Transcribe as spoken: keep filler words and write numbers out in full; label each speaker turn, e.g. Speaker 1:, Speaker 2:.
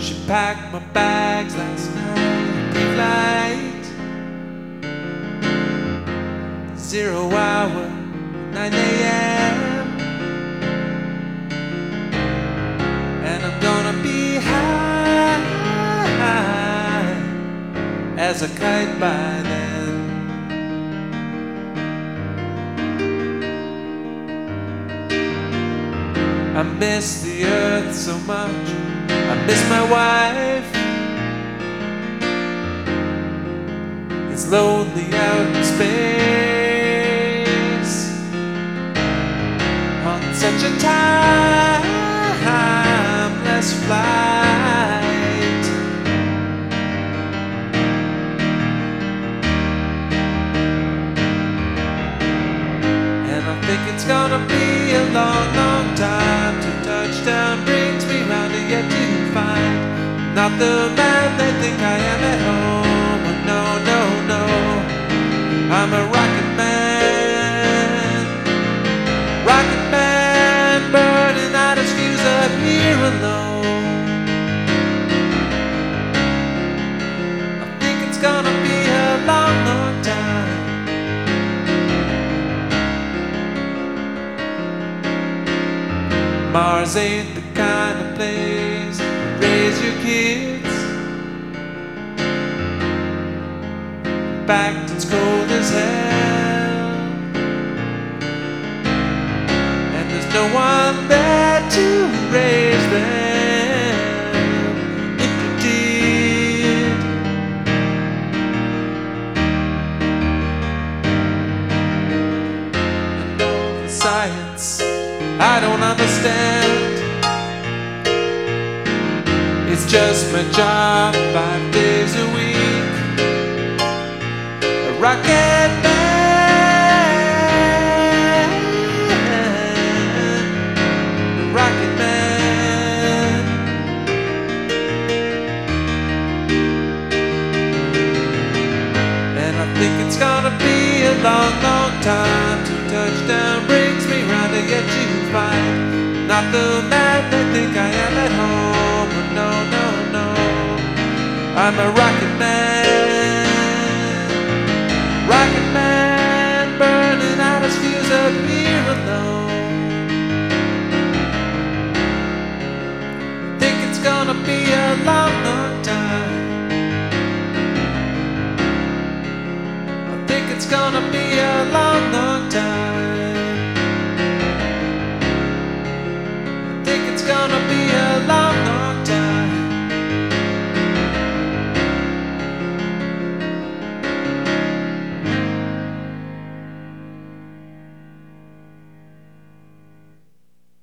Speaker 1: She packed my bags last night, pre-flight. Zero hour, nine a m And I'm gonna be high as a kite by then. I miss the earth so much, I miss my wife. It's lonely out in space on such a timeless flight. And I think it's gonna be a long, long time till touchdown brings me round to yet to find not the man they think I am at home. Oh, no, no, no, I'm a rocket man, rocket man, burning out his fuse up here alone. I think it's gonna be a long, long time. Mars ain't the kind of place to raise your kids. In fact, it's cold as hell, and there's no one there to raise them if you did. And all the science I don't understand. It's just my job five days a week. A rocket man, a rocket man. And I think it's gonna be a long, long time till touchdown brings me round to get you find not the man they think I am at home. Oh, no, no, no, I'm a rocket man, rocket man, burning out his fuse up here alone. Think it's gonna be a long, long time. I think it's gonna be a long